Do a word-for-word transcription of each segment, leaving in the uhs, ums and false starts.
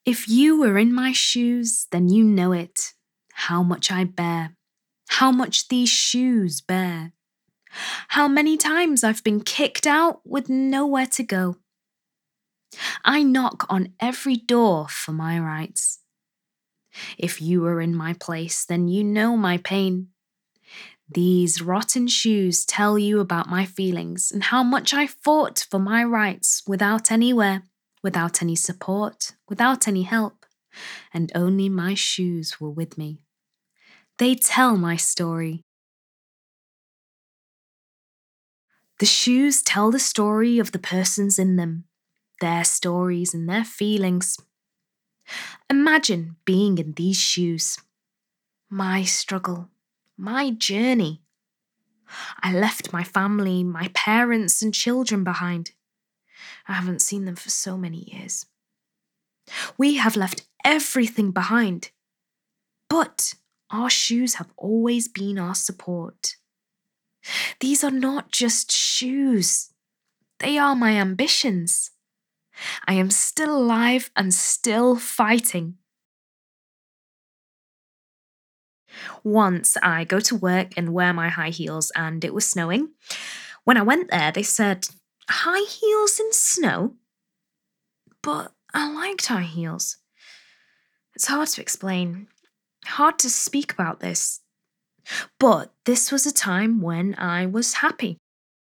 If you were in my shoes, then you know it. How much I bear. How much these shoes bear. How many times I've been kicked out with nowhere to go. I knock on every door for my rights. If you were in my place, then you know my pain. These rotten shoes tell you about my feelings and how much I fought for my rights without anywhere, without any support, without any help, and only my shoes were with me. They tell my story. The shoes tell the story of the persons in them, their stories and their feelings. Imagine being in these shoes. My struggle, my journey. I left my family, my parents and children behind. I haven't seen them for so many years. We have left everything behind. But our shoes have always been our support. These are not just shoes. They are my ambitions. I am still alive and still fighting. Once I go to work and wear my high heels and it was snowing. When I went there, they said, high heels in snow? But I liked high heels. It's hard to explain, hard to speak about this. But this was a time when I was happy.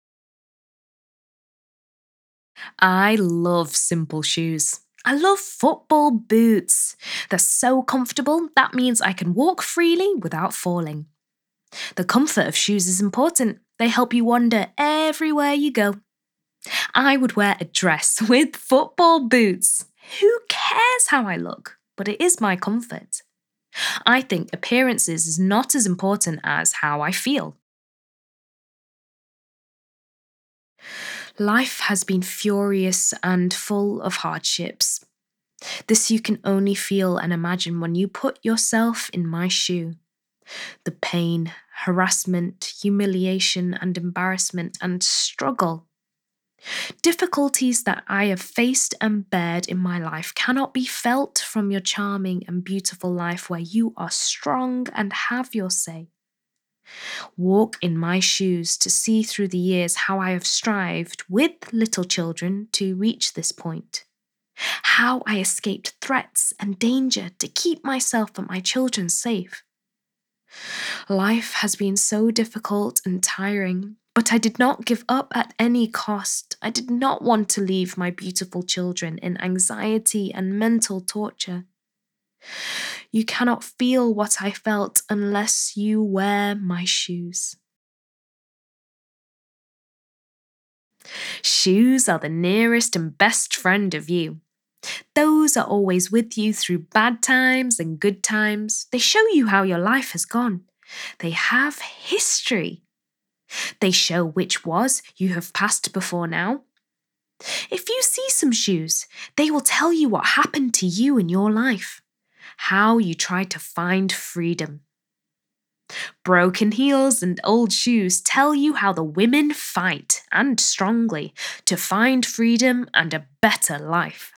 I love simple shoes. I love football boots. They're so comfortable, that means I can walk freely without falling. The comfort of shoes is important. They help you wander everywhere you go. I would wear a dress with football boots. Who cares how I look? But it is my comfort. I think appearances is not as important as how I feel. Life has been furious and full of hardships. This you can only feel and imagine when you put yourself in my shoe. The pain, harassment, humiliation and embarrassment and struggle. Difficulties that I have faced and bared in my life cannot be felt from your charming and beautiful life where you are strong and have your say. Walk in my shoes to see through the years how I have strived with little children to reach this point. How I escaped threats and danger to keep myself and my children safe. Life has been so difficult and tiring, but I did not give up at any cost. I did not want to leave my beautiful children in anxiety and mental torture. You cannot feel what I felt unless you wear my shoes. Shoes are the nearest and best friend of you. Those are always with you through bad times and good times. They show you how your life has gone. They have history. They show which was you have passed before now. If you see some shoes, they will tell you what happened to you in your life, how you tried to find freedom. Broken heels and old shoes tell you how the women fight, and strongly, to find freedom and a better life.